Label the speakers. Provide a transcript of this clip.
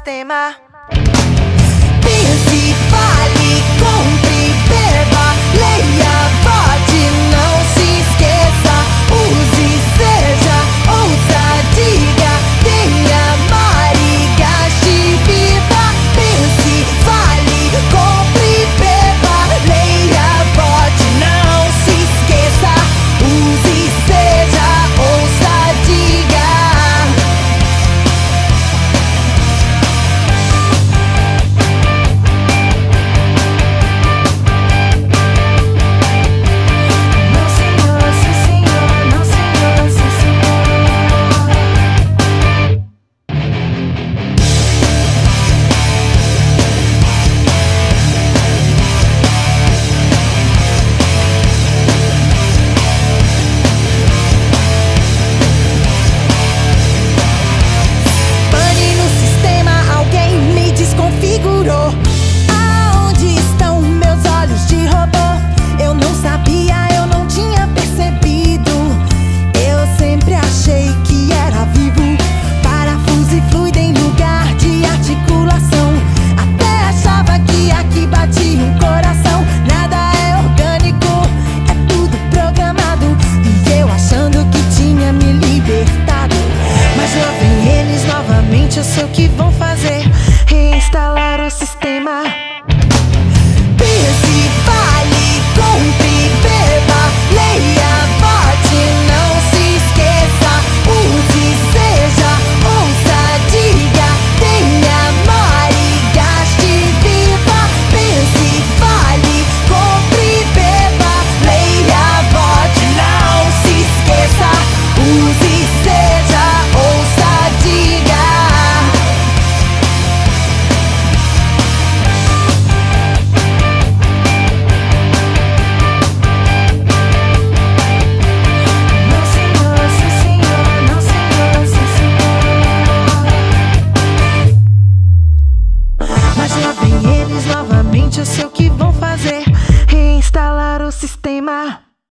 Speaker 1: sistema.
Speaker 2: Pense, fale, compre, beba, leia, vote, não se esqueça. Use, seja, ouça, diga, tenha, mare, gaste, viva. Pense, fale, compre, beba, leia, vote, não se esqueça. Use, seja, ouça, diga. Configurou. Aonde estão meus olhos de robô? Eu não sabia, eu não tinha percebido. Eu sempre achei que era vivo. Parafuso e fluido em lugar de articulação. Até achava que aqui batia um coração. Nada é orgânico, é tudo programado. E eu achando que tinha me libertado. Mas lá vem eles novamente, eu sei o que vão fazer. Reinstalar o sistema. Pense, fale, compre, beba, leia, vote, não se esqueça. Use, seja, ouça, diga, tenha, mare, gaste, viva. Pense, fale, compre, beba, leia, vote, não se esqueça. Use, seja, ouça, diga. Mas lá vem eles novamente, eu sei o que vão